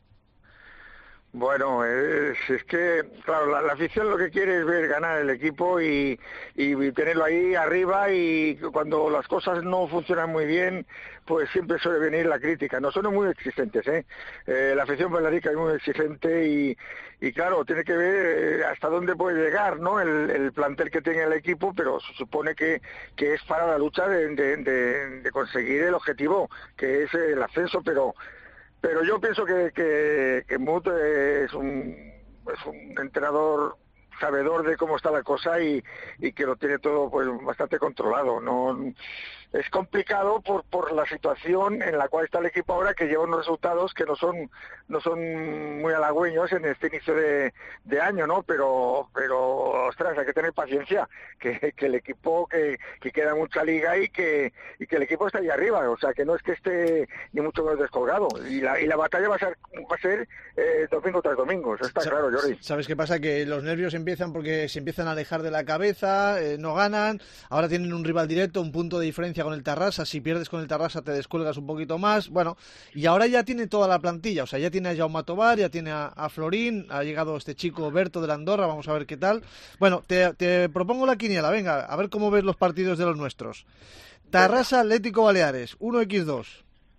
Bueno, es que, claro, la afición lo que quiere es ver ganar el equipo y tenerlo ahí arriba, y cuando las cosas no funcionan muy bien, pues siempre suele venir la crítica. No son muy exigentes, la afición bailárica es muy exigente y claro, tiene que ver hasta dónde puede llegar, ¿no? El plantel que tenga el equipo, pero se supone que es para la lucha de conseguir el objetivo, que es el ascenso, pero yo pienso que Mut es un entrenador sabedor de cómo está la cosa y que lo tiene todo pues bastante controlado. No es complicado por la situación en la cual está el equipo ahora, que lleva unos resultados que no son muy halagüeños en este inicio de año, ¿no? Pero ostras, hay que tener paciencia, que el equipo que queda mucha liga y que el equipo está ahí arriba, o sea, que no es que esté ni mucho menos descolgado, y la batalla va a ser domingo tras domingo, eso está claro, Jordi. ¿Sabes qué pasa? Que los nervios empiezan porque se empiezan a alejar de la cabeza, no ganan, ahora tienen un rival directo, un punto de diferencia con el Tarrasa, si pierdes con el Tarrasa te descuelgas un poquito más, bueno, y ahora ya tiene toda la plantilla, o sea, ya tiene a Jaume Tovar, ya tiene a Florin, ha llegado este chico Berto de la Andorra, vamos a ver qué tal. Bueno, te propongo la quiniela, venga, a ver cómo ves los partidos de los nuestros. Tarrasa Atlético Baleares, 1x2.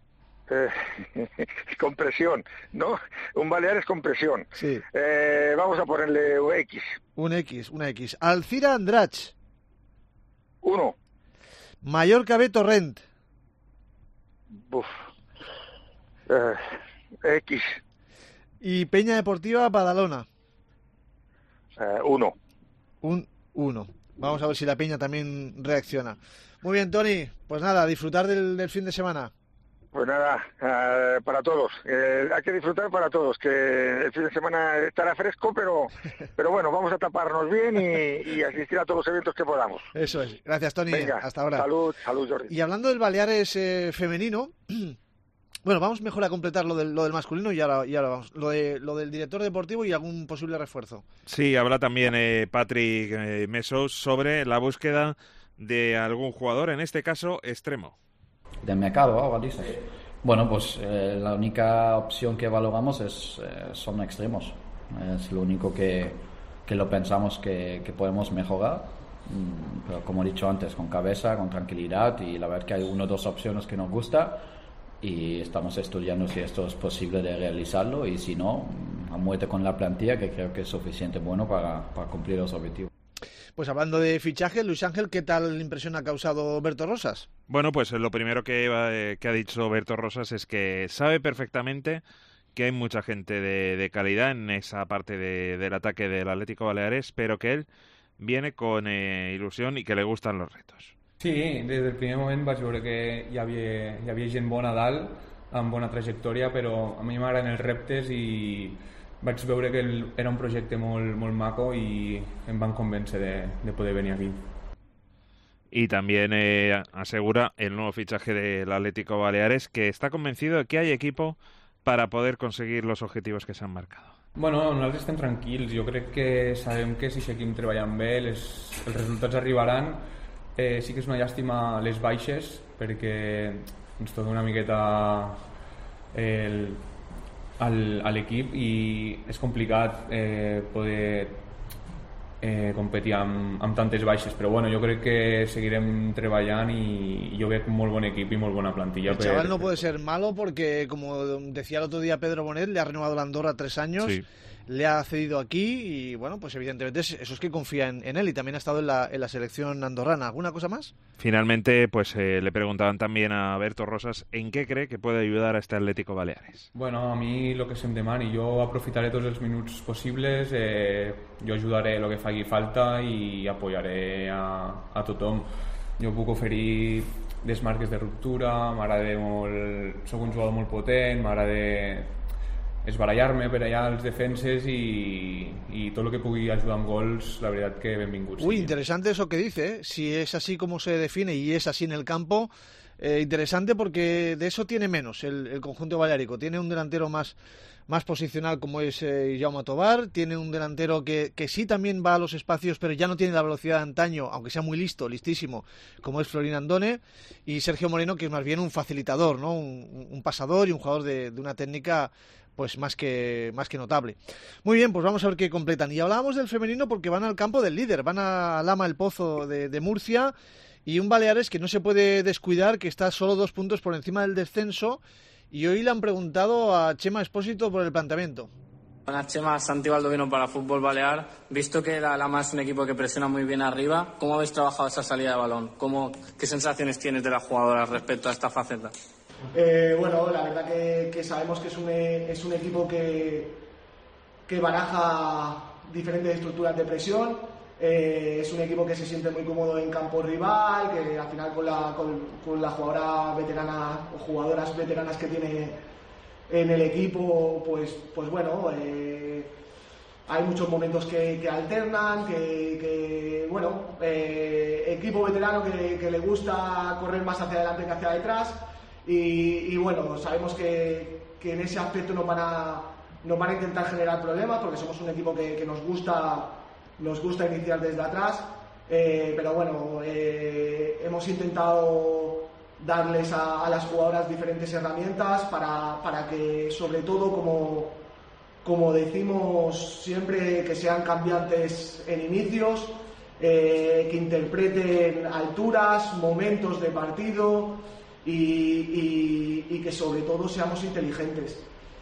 Con presión, ¿no? Un Baleares con presión. Sí. Vamos a ponerle un X. Una X. Alcira Andratx. 1. Mallorca B Torrent. X. Y Peña Deportiva Badalona. 1. Un 1. Vamos a ver si la Peña también reacciona. Muy bien, Toni. Pues nada, a disfrutar del fin de semana. Pues nada, para todos. Hay que disfrutar para todos, que el fin de semana estará fresco, pero bueno, vamos a taparnos bien y asistir a todos los eventos que podamos. Eso es. Gracias, Toni. Venga, hasta ahora. Salud, Jordi. Y hablando del Baleares femenino, Bueno, vamos mejor a completar lo del masculino y ahora vamos. Lo del director deportivo y algún posible refuerzo. Sí, habla también Patrick Mesos sobre la búsqueda de algún jugador, en este caso extremo. ¿Del mercado ahora dices? Bueno, pues la única opción que valoramos son extremos. Es lo único que lo pensamos que podemos mejorar. Pero como he dicho antes, con cabeza, con tranquilidad, y la verdad que hay 1 o 2 opciones que nos gusta y estamos estudiando si esto es posible de realizarlo, y si no, a muerte con la plantilla, que creo que es suficiente bueno para cumplir los objetivos. Pues hablando de fichajes, Luis Ángel, ¿qué tal impresión ha causado Berto Rosas? Bueno, pues lo primero que ha dicho Berto Rosas es que sabe perfectamente que hay mucha gente de calidad en esa parte del ataque del Atlético Baleares, pero que él viene con ilusión y que le gustan los retos. Sí, des del primer moment vaig veure que hi havia gent bona a dalt, amb bona trajectòria, però a mi m'agraden els reptes i vaig veure que era un projecte molt maco i em van convèncer de poder venir aquí. Y también asegura el nuevo fichaje del Atlético Baleares que está convencido de que hay equipo para poder conseguir los objetivos que se han marcado. Bueno, nosaltres estem tranquils. Jo crec que sabem que si seguim treballant bé els resultats arribaran. Sí que és una llàstima les baixes, perquè ens toca una miqueta a l'equip i és complicat poder competir amb tantes baixes, però bueno, jo crec que seguirem treballant i jo veig molt bon equip i molt bona plantilla. El chaval no puede ser malo porque, como decía el otro día Pedro Bonet, le ha renovado la Andorra 3 años, sí. Le ha cedido aquí y bueno, pues evidentemente eso es que confía en él, y también ha estado en la selección andorrana. ¿Alguna cosa más? Finalmente, pues le preguntaban también a Berto Rosas en qué cree que puede ayudar a este Atlético Baleares. Bueno, a mi el que se'm demani, jo aprofitaré tots els minuts possibles, jo ajudaré el que faci falta i apoyaré a tothom. Jo puc oferir desmarques de ruptura, m'agrada molt, soc un jugador molt potent, m'agrada esbarallar-me per allà als defenses y todo lo que pugui ayudar amb gols, la verdad que benvinguts. Uy, interesante eso que dice, si es así como se define y es así en el campo, interesante porque de eso tiene menos el conjunto baleárico. Tiene un delantero más posicional como es Jaume Tobar, tiene un delantero que sí también va a los espacios, pero ya no tiene la velocidad de antaño, aunque sea muy listísimo, como es Florín Andone, y Sergio Moreno, que es más bien un facilitador, ¿no? Un pasador y un jugador de una técnica pues más que notable. Muy bien, pues vamos a ver qué completan. Y hablábamos del femenino porque van al campo del líder, van a Lama el Pozo de Murcia, y un Baleares que no se puede descuidar, que está solo 2 puntos por encima del descenso, y hoy le han preguntado a Chema Espósito por el planteamiento. Buenas, Chema. Santi Baldovino para Fútbol Balear. Visto que la Lama es un equipo que presiona muy bien arriba, ¿cómo habéis trabajado esa salida de balón? ¿Qué sensaciones tienes de las jugadoras respecto a esta faceta? Bueno, la verdad que sabemos que es un equipo que baraja diferentes estructuras de presión, es un equipo que se siente muy cómodo en campo rival, que al final con la jugadora veterana o jugadoras veteranas que tiene en el equipo, pues bueno, hay muchos momentos que alternan, equipo veterano que le gusta correr más hacia adelante que hacia detrás. Y bueno, sabemos que en ese aspecto nos van a intentar generar problemas, porque somos un equipo que nos gusta iniciar desde atrás, pero bueno, hemos intentado darles a las jugadoras diferentes herramientas para que, sobre todo, como decimos siempre, que sean cambiantes en inicios, que interpreten alturas, momentos de partido, y que sobre todo seamos inteligentes.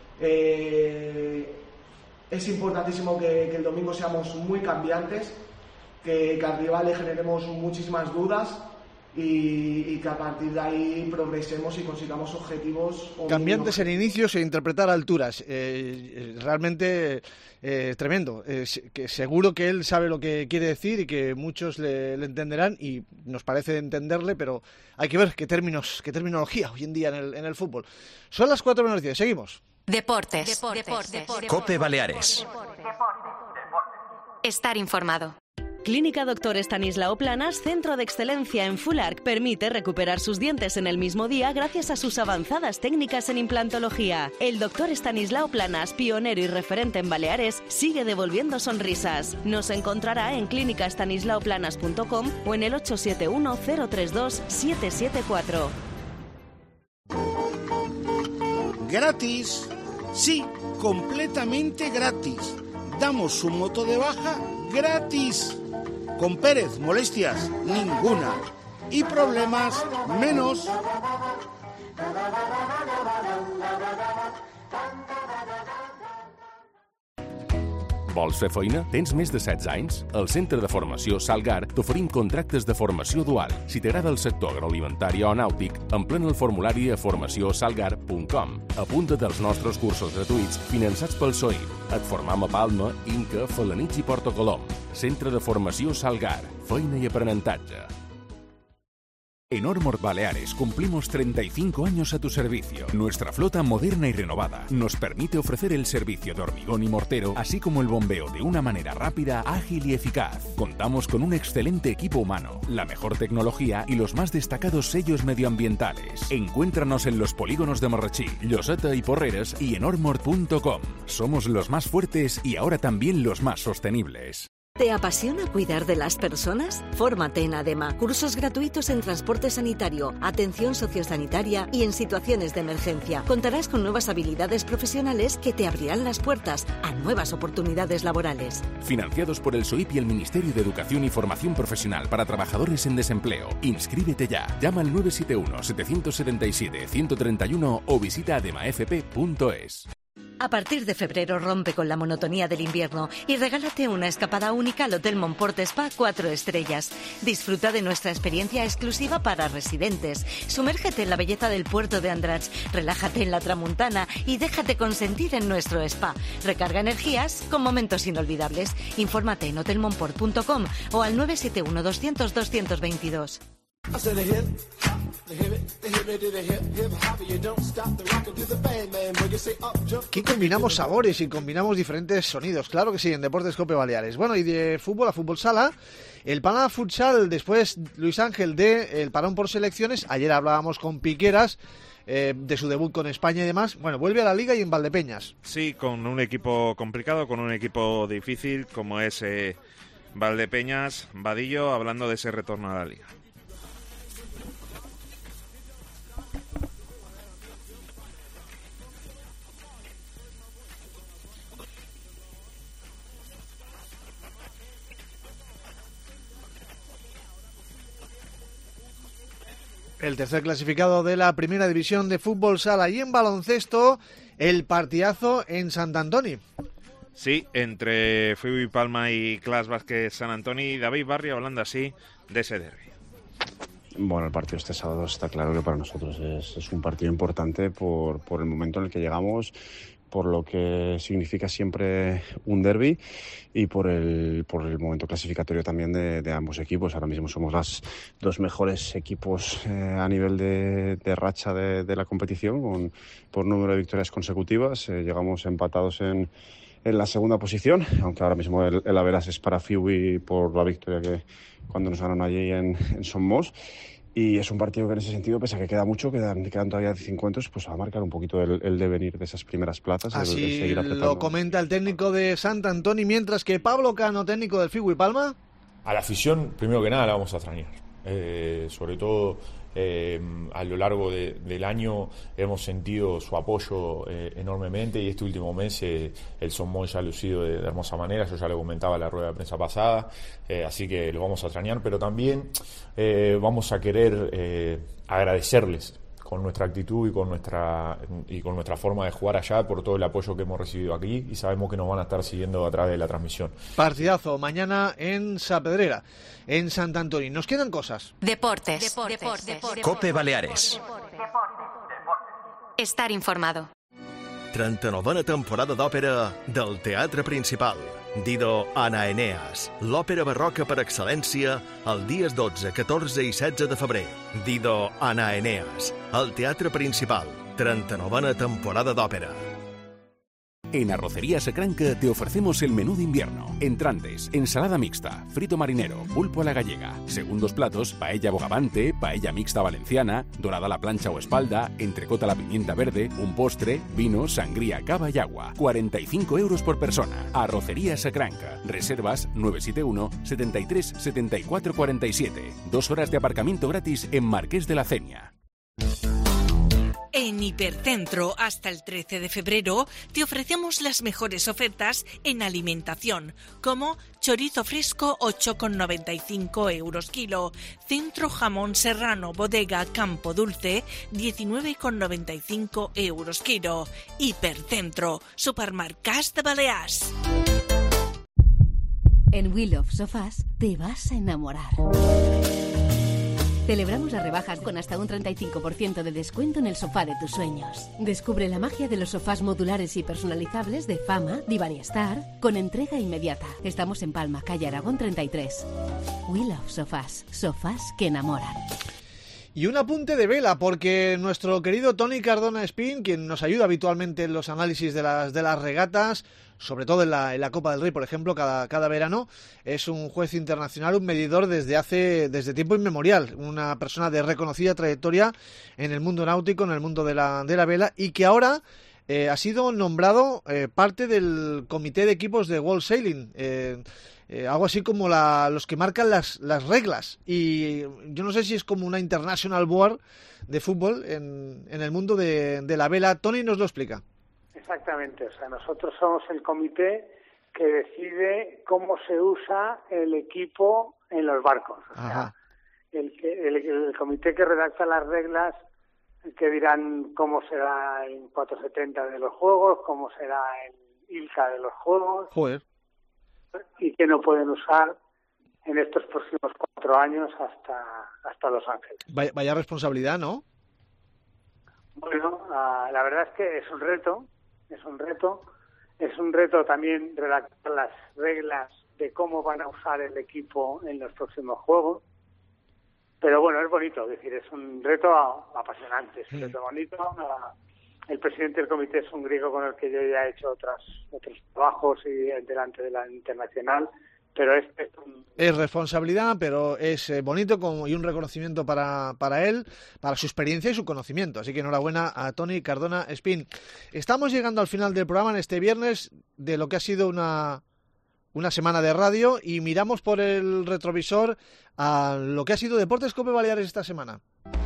Es importantísimo que el domingo seamos muy cambiantes, que al rival le generemos muchísimas dudas y que a partir de ahí progresemos y consigamos objetivos. Cambiantes en inicios e interpretar alturas. Realmente tremendo. Que seguro que él sabe lo que quiere decir y que muchos le entenderán, y nos parece entenderle, pero hay que ver qué terminología hoy en día en el fútbol. Son las 4:10. Seguimos. Deportes. COPE Baleares. Estar informado. Clínica Dr. Estanislao Planas, centro de excelencia en Full Arch, permite recuperar sus dientes en el mismo día gracias a sus avanzadas técnicas en implantología. El Dr. Estanislao Planas, pionero y referente en Baleares, sigue devolviendo sonrisas. Nos encontrará en clínicastanislaoplanas.com o en el 871 032 774. Gratis, sí, completamente gratis. Damos su moto de baja gratis. Con Pérez, molestias ninguna. Y problemas menos. Vols fer feina? Tens més de 16 anys? Al Centre de Formació Salgar t'oferim contractes de formació dual. Si t'agrada el sector agroalimentari o nàutic, emplena el formulari a formaciósalgar.com. Apunta't als nostres cursos gratuïts finançats pel SOIP. Et formam a Palma, Inca, Felanitx i Porto Colom. Centre de Formació Salgar. Feina i aprenentatge. En Ormord Baleares cumplimos 35 años a tu servicio. Nuestra flota moderna y renovada nos permite ofrecer el servicio de hormigón y mortero, así como el bombeo de una manera rápida, ágil y eficaz. Contamos con un excelente equipo humano, la mejor tecnología y los más destacados sellos medioambientales. Encuéntranos en los polígonos de Marratxí, Lloseta y Porreres y en ormord.com. Somos los más fuertes y ahora también los más sostenibles. ¿Te apasiona cuidar de las personas? Fórmate en ADEMA, cursos gratuitos en transporte sanitario, atención sociosanitaria y en situaciones de emergencia. Contarás con nuevas habilidades profesionales que te abrirán las puertas a nuevas oportunidades laborales. Financiados por el SOIP y el Ministerio de Educación y Formación Profesional para Trabajadores en Desempleo. Inscríbete ya. Llama al 971-777-131 o visita ademafp.es. A partir de febrero rompe con la monotonía del invierno y regálate una escapada única al Hotel Montport Spa 4 estrellas. Disfruta de nuestra experiencia exclusiva para residentes. Sumérgete en la belleza del puerto de Andratx, relájate en la Tramuntana y déjate consentir en nuestro spa. Recarga energías con momentos inolvidables. Infórmate en hotelmontport.com o al 971 200 222. Aquí combinamos sabores y combinamos diferentes sonidos, claro que sí, en Deportes Cope Baleares. Bueno, y de fútbol a fútbol sala, el Palma Futsal, después, Luis Ángel, el parón por selecciones, ayer hablábamos con Piqueras, de su debut con España y demás, bueno, vuelve a la Liga y en Valdepeñas. Sí, con un equipo complicado, con un equipo difícil, como es Valdepeñas, Vadillo, hablando de ese retorno a la Liga. El tercer clasificado de la primera división de fútbol sala, y en baloncesto el partidazo en Sant Antoni. Sí, entre FIU Palma y Clas Vázquez San Antoni, y David Barrio hablando así de ese derbi. Bueno, el partido este sábado está claro que para nosotros es un partido importante por el momento en el que llegamos, por lo que significa siempre un derbi y por el momento clasificatorio también de ambos equipos. Ahora mismo somos los dos mejores equipos a nivel de racha de la competición, por número de victorias consecutivas. Llegamos empatados en la segunda posición, aunque ahora mismo el average es para FIU por la victoria que cuando nos ganaron allí en Somos. Y es un partido que en ese sentido, pese a que queda mucho, quedan todavía 10 encuentros, pues va a marcar un poquito el devenir de esas primeras plazas. Así el seguir apretando. Lo comenta el técnico de Sant Antoni, mientras que Pablo Cano, técnico del FIU Palma. A la afición, primero que nada, la vamos a extrañar. Sobre todo a lo largo del año hemos sentido su apoyo enormemente, y este último mes el Somos ya ha lucido de hermosa manera. Yo ya lo comentaba en la rueda de prensa pasada, así que lo vamos a extrañar, pero también vamos a querer agradecerles con nuestra actitud y con nuestra forma de jugar allá por todo el apoyo que hemos recibido aquí, y sabemos que nos van a estar siguiendo a través de la transmisión. Partidazo mañana en Saavedra, en Sant Antoni. Nos quedan cosas. Deportes. Cope Baleares. Estar informado. 39a temporada d'òpera del Teatre Principal. Dido Anna Eneas, l'òpera barroca per excel·lència, els dies 12, 14 i 16 de febrer. Dido Anna Eneas, al Teatre Principal, 39a temporada d'òpera. En Arrocería Sacranca te ofrecemos el menú de invierno. Entrantes, ensalada mixta, frito marinero, pulpo a la gallega. Segundos platos, paella bogavante, paella mixta valenciana, dorada a la plancha o espalda, entrecota a la pimienta verde, un postre, vino, sangría, cava y agua. 45 € por persona. Arrocería Sacranca. Reservas 971 73 74 47. 2 horas de aparcamiento gratis en Marqués de la Cenia. En Hipercentro, hasta el 13 de febrero, te ofrecemos las mejores ofertas en alimentación, como chorizo fresco 8,95 € kilo, centro jamón serrano bodega Campo Dulce 19,95 € kilo. Hipercentro, supermercats de Balears. En We Love Sofás te vas a enamorar. Celebramos las rebajas con hasta un 35% de descuento en el sofá de tus sueños. Descubre la magia de los sofás modulares y personalizables de Fama, Divan y Star, con entrega inmediata. Estamos en Palma, calle Aragón 33. We Love Sofás, sofás que enamoran. Y un apunte de vela, porque nuestro querido Toni Cardona Espín, quien nos ayuda habitualmente en los análisis de las regatas, sobre todo en la Copa del Rey, por ejemplo, cada verano, es un juez internacional, un medidor desde tiempo inmemorial, una persona de reconocida trayectoria en el mundo náutico, en el mundo de la vela, y que ahora ha sido nombrado parte del comité de equipos de World Sailing, algo así como los que marcan las reglas, y yo no sé si es como una International Board de fútbol en el mundo de la vela. Toni nos lo explica. Exactamente, o sea, nosotros somos el comité que decide cómo se usa el equipo en los barcos. O sea, el comité que redacta las reglas que dirán cómo será el 470 de los juegos, cómo será el ILCA de los juegos. Joder. Y que no pueden usar en estos próximos 4 años hasta Los Ángeles. Vaya responsabilidad, ¿no? Bueno, la verdad es que es un reto. Es un reto también redactar las reglas de cómo van a usar el equipo en los próximos juegos. Pero bueno, es bonito, es decir, es un reto apasionante, es un reto bonito. El presidente del comité es un griego con el que yo ya he hecho otros trabajos y delante de la internacional, pero es responsabilidad, pero es bonito y un reconocimiento para él, para su experiencia y su conocimiento. Así que enhorabuena a Toni Cardona Espín. Estamos llegando al final del programa en este viernes de lo que ha sido una semana de radio, y miramos por el retrovisor a lo que ha sido Deportes Cope Baleares esta semana.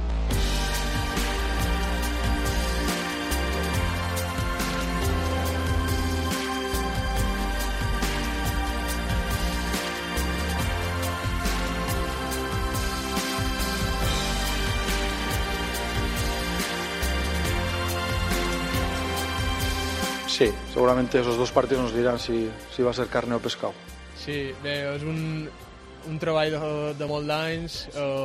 Sí, seguramente esos 2 partidos nos dirán si va a ser carne o pescado. Sí, bé, és un treball de molts d'anys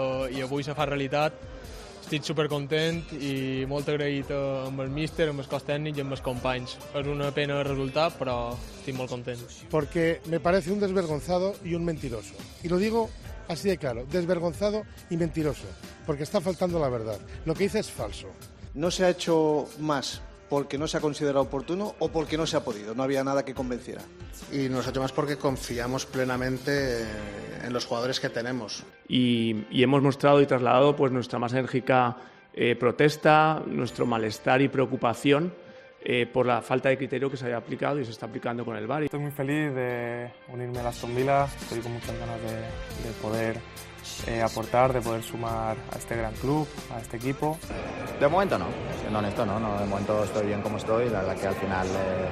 i avui se fa realitat. Estic supercontent i molt agraït amb el míster, amb el cos tècnic i amb els companys. És una pena el resultat, però estic molt content. Porque me parece un desvergonzado y un mentiroso. Y lo digo así de claro, desvergonzado y mentiroso, porque está faltando la verdad. Lo que dice es falso. No se ha hecho más porque no se ha considerado oportuno o porque no se ha podido, no había nada que convenciera. Y nos ha hecho más porque confiamos plenamente en los jugadores que tenemos. Y hemos mostrado y trasladado pues nuestra más enérgica protesta, nuestro malestar y preocupación por la falta de criterio que se había aplicado y se está aplicando con el VAR. Estoy muy feliz de unirme a la Aston Villa, estoy con muchas ganas de poder aportar, de poder sumar a este gran club, a este equipo. De momento no, siendo honesto no, de momento estoy bien como estoy. La verdad que al final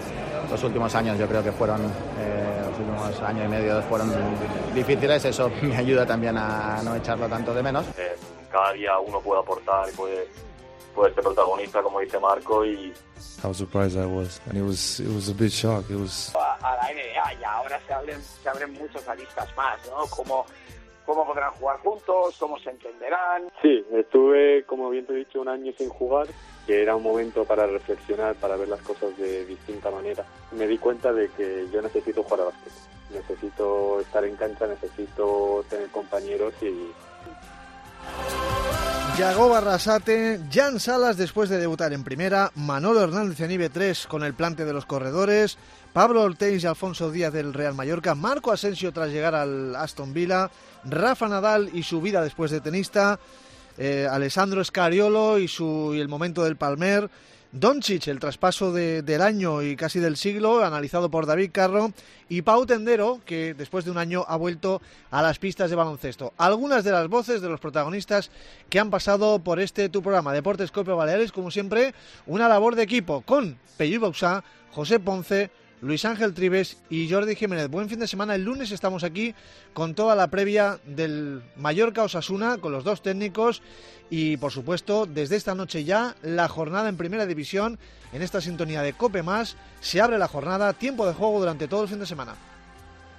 los últimos años yo creo que fueron, los últimos año y medio fueron difíciles, eso me ayuda también a no echarlo tanto de menos. Cada día uno puede aportar y puede ser protagonista, como dice Marco, y how surprised I was, and it was a big shock. It was a la NBA y ahora se abren muchas aristas más, ¿no? ¿Cómo podrán jugar juntos? ¿Cómo se entenderán? Sí, estuve, como bien te he dicho, un año sin jugar, que era un momento para reflexionar, para ver las cosas de distinta manera. Me di cuenta de que yo necesito jugar a básquet, necesito estar en cancha, necesito tener compañeros y... Yagoba Arrasate, Jan Salas después de debutar en primera, Manolo Hernández en IB3 con el plante de los corredores, Pablo Ortiz y Alfonso Díaz del Real Mallorca, Marco Asensio tras llegar al Aston Villa, Rafa Nadal y su vida después de tenista, Alessandro Scariolo y el momento del Palmer, Doncic, el traspaso del año y casi del siglo, analizado por David Carro, y Pau Tendero, que después de un año ha vuelto a las pistas de baloncesto. Algunas de las voces de los protagonistas que han pasado por tu programa, Deportes Cope Baleares, como siempre, una labor de equipo con Pello Bausá, José Ponce, Luis Ángel Trives y Jordi Jiménez. Buen fin de semana. El lunes estamos aquí con toda la previa del Mallorca-Osasuna, con los dos técnicos y, por supuesto, desde esta noche ya, la jornada en Primera División. En esta sintonía de COPE+, se abre la jornada, tiempo de juego durante todo el fin de semana.